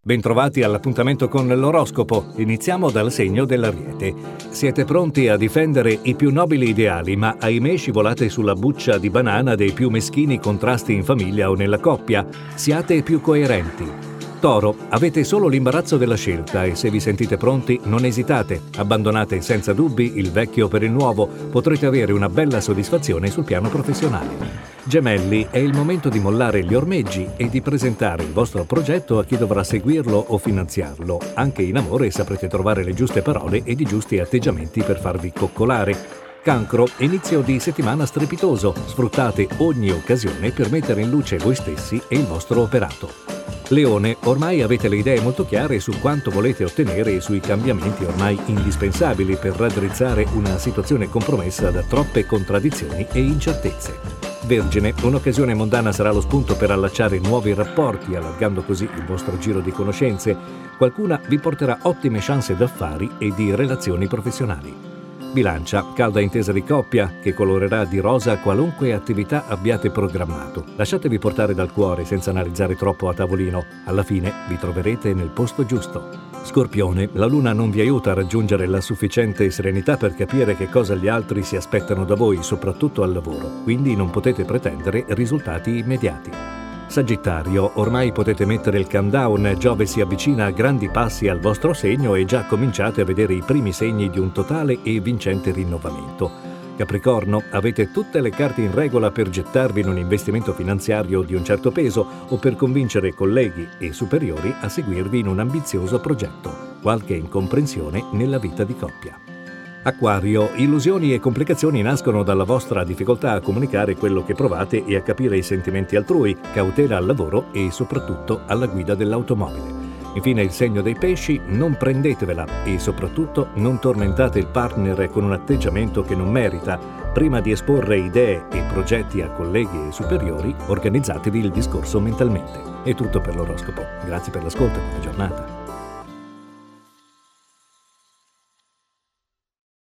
Bentrovati all'appuntamento con l'oroscopo. Iniziamo dal segno dell'Ariete. Siete pronti a difendere i più nobili ideali, ma ahimè scivolate sulla buccia di banana dei più meschini contrasti in famiglia o nella coppia. Siate più coerenti. Toro, avete solo l'imbarazzo della scelta e se vi sentite pronti non esitate. Abbandonate senza dubbi il vecchio per il nuovo. Potrete avere una bella soddisfazione sul piano professionale. Gemelli, è il momento di mollare gli ormeggi e di presentare il vostro progetto a chi dovrà seguirlo o finanziarlo. Anche in amore saprete trovare le giuste parole ed i giusti atteggiamenti per farvi coccolare. Cancro, inizio di settimana strepitoso. Sfruttate ogni occasione per mettere in luce voi stessi e il vostro operato. Leone, ormai avete le idee molto chiare su quanto volete ottenere e sui cambiamenti ormai indispensabili per raddrizzare una situazione compromessa da troppe contraddizioni e incertezze. Vergine, un'occasione mondana sarà lo spunto per allacciare nuovi rapporti, allargando così il vostro giro di conoscenze. Qualcuna vi porterà ottime chance d'affari e di relazioni professionali. Bilancia, calda intesa di coppia che colorerà di rosa qualunque attività abbiate programmato. Lasciatevi portare dal cuore senza analizzare troppo a tavolino. Alla fine vi troverete nel posto giusto. Scorpione, la luna non vi aiuta a raggiungere la sufficiente serenità per capire che cosa gli altri si aspettano da voi, soprattutto al lavoro, quindi non potete pretendere risultati immediati. Sagittario, ormai potete mettere il countdown, Giove si avvicina a grandi passi al vostro segno e già cominciate a vedere i primi segni di un totale e vincente rinnovamento. Capricorno, avete tutte le carte in regola per gettarvi in un investimento finanziario di un certo peso o per convincere colleghi e superiori a seguirvi in un ambizioso progetto. Qualche incomprensione nella vita di coppia. Acquario, illusioni e complicazioni nascono dalla vostra difficoltà a comunicare quello che provate e a capire i sentimenti altrui, cautela al lavoro e soprattutto alla guida dell'automobile. Infine il segno dei pesci, non prendetevela e soprattutto non tormentate il partner con un atteggiamento che non merita. Prima di esporre idee e progetti a colleghi e superiori, organizzatevi il discorso mentalmente. È tutto per l'oroscopo. Grazie per l'ascolto e buona giornata.